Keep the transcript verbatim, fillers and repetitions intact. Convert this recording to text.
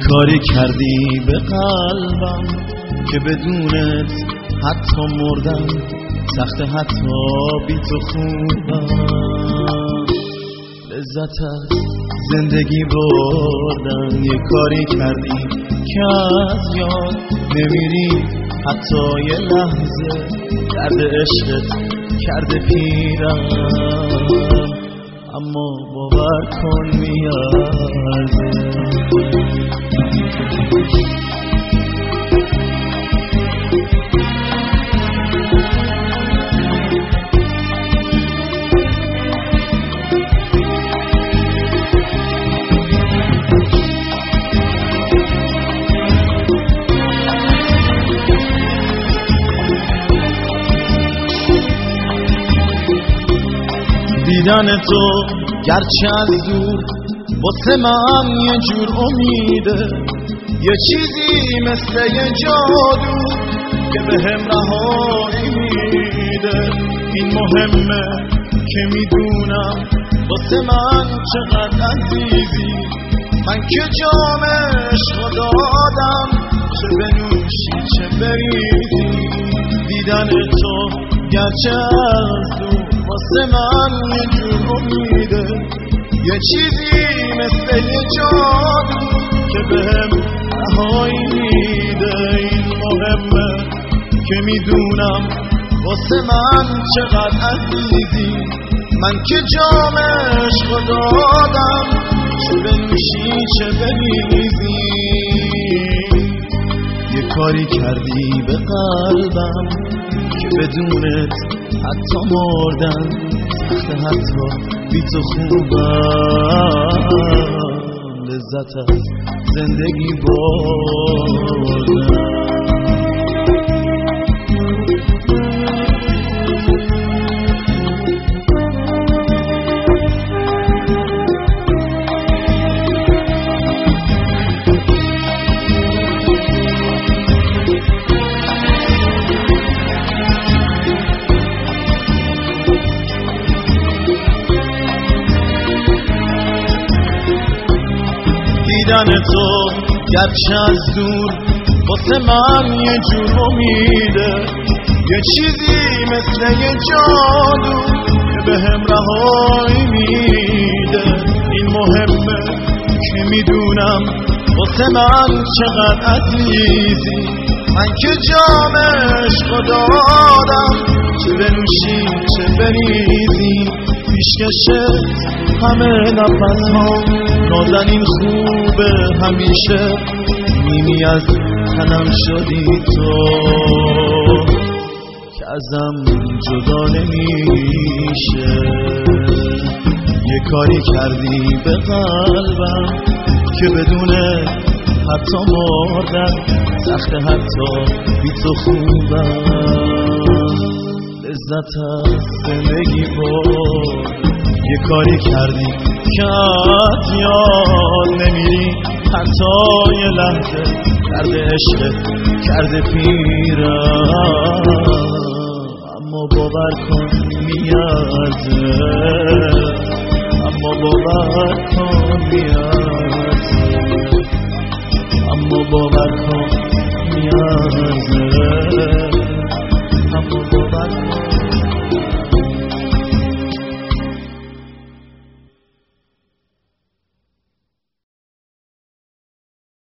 کاری کردی به قلبم که بدونت حتی مردم سخت، حتی بی تو خوبم. لذت از زندگی بردم. یه کاری کردی که از یاد نمیری حتی یه لحظه، درد عشقت کرده پیرم، اما باور کن میارزه. دیدن تو گرچه از دور واسه من یه جور امیده، یه چیزی مثل یه جادو که به هم رهایی میده. این مهمه که میدونم واسه من چقدر عزیزی، من که جام عشق دادم چه بنوشی چه بریزی. دیدن تو گرچه از دور واسه من یه جور امیده، یه چیزی مثل یه جادو که بهم رهایی میده. این مهمه که میدونم واسه من چقدر عزیزی، من که جام عشق دادم چه بنوشی چه بریزی. یه کاری کردی به قلبم که بدونت حتی مردن سخت، حتی بی تو خوبم. لذت از زندگی بردم. دیدن تو گرچه از دور واسه من یه جور امیده، یه چیزی مثل یه جادو که به هم رهایی میده. این مهمه که میدونم واسه من چقدر عزیزی، من که جام عشق دادم چه بنوشی چه بریزی. پیشکشت همه نفس ها نازنین خوبه همیشه، نیمی از تنم شدی تو که ازم جدا نمیشه. یه کاری کردی به قلبم که بدونه حتی مردن سخت، حتی بی تو خوبم. لذت از زندگی بود. یه کاری کردی که از یاد نمیری حتی یه لحظه، درد عشقت کرده پیرم، اما باور کن میارزه.